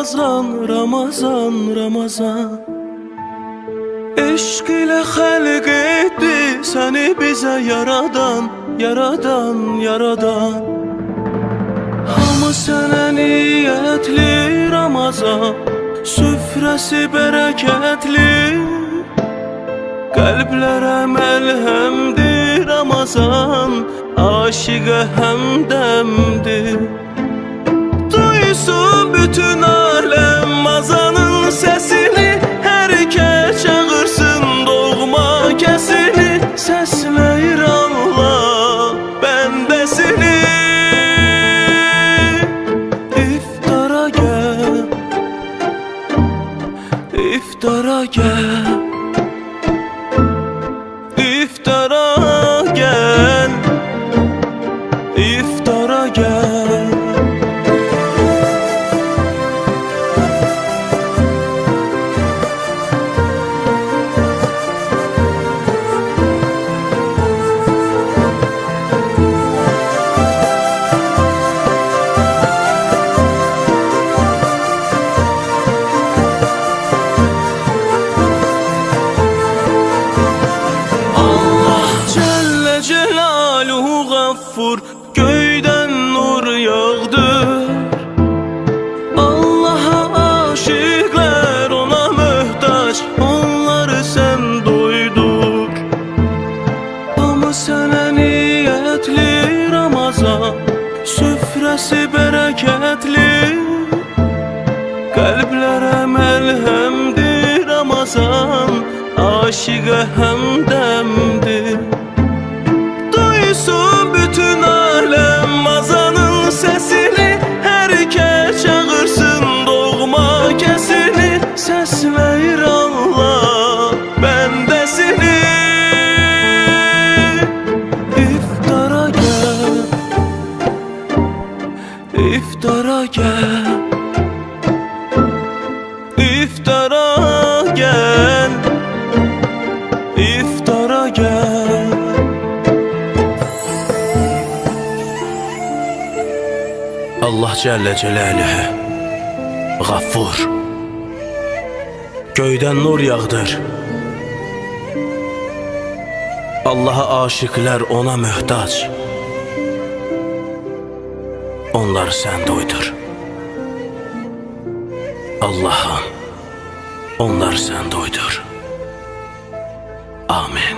Ramazan, Ramazan, Ramazan. Eşq ilə xəlq etdi səni bizə yaradan, yaradan, yaradan. Hamı sənə niyyətli Ramazan, süfrəsi bərəkətli, qəlblərə məlhəmdir Ramazan, aşiqə həmdəmdir. Duysun bütün aləm mazanın səsini, hər kəs çağırsın doğma kəsini, səsləyir Allah bəndəsini. İftara gəl, iftara gəl, iftara gəl, iftara gəl. Göydən nur yağdır, Allah'a aşıqlar ona möhtaç, onları sən doydur. Hamı sənə niyyətli Ramazan, süfrəsi bərəkətli, qəlblərə məlhəmdir Ramazan, aşiqə həmdəmdir. Duysun bütün aləm mazanın səsini, hər kəs çağırsın doğma kəsini, səsləyir Allah bəndəsini. İftara gəl, iftara gəl, iftara gəl, iftara gəl. Allah Cəllə Cələlühü Qaffur, göydən nur yağdır, Allah'a aşıqlər ona möhtaç, onları sən doydur. Allah'ım, onları sən doydur. Amin.